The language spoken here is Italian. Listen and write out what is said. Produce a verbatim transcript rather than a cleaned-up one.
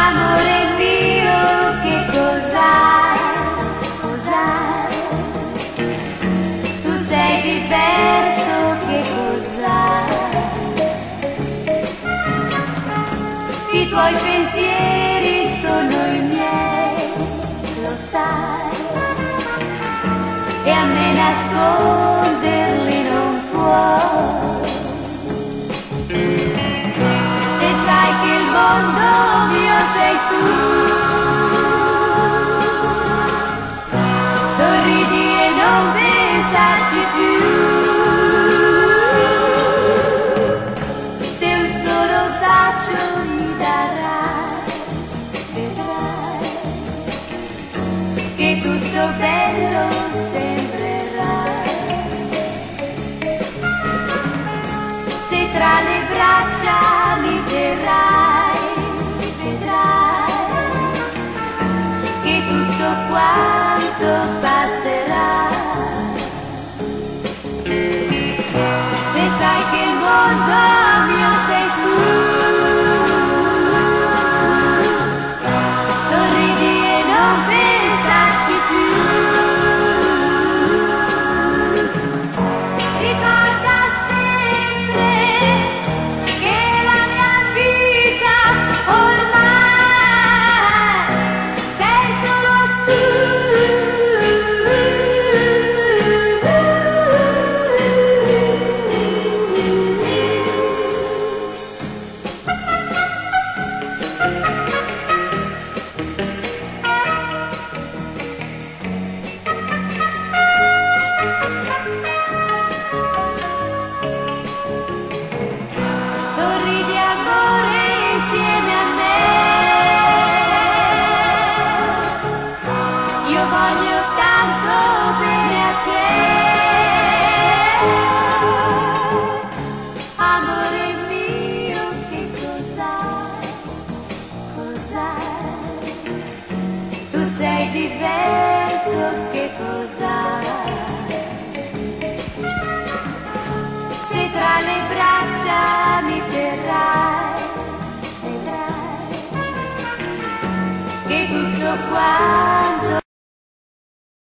Amore mio, che cos'hai, cos'hai? Tu sei diverso, che cos'hai? I tuoi pensieri sono i miei, lo sai, e a me nasconderli non puoi. Se sai che il mondo mio sei tu, sorridi e non pensarci più. Se un solo bacio mi darai, vedrai che tutto bello sembrerà. Se tra le braccia mi terrai, vedrai che tutto quanto passerà. Se sai che il mondo mio sei tu, sorridi e non pensarci più. Ricorda sempre che la mia vita ormai sei solo tu. Sorridi amore insieme a me, io voglio tanto bene a te. Amore mio, che cos'hai, cos'hai? Tu sei diverso, che cos'hai? Se tra le braccia mi terrai, vedrai che tutto qua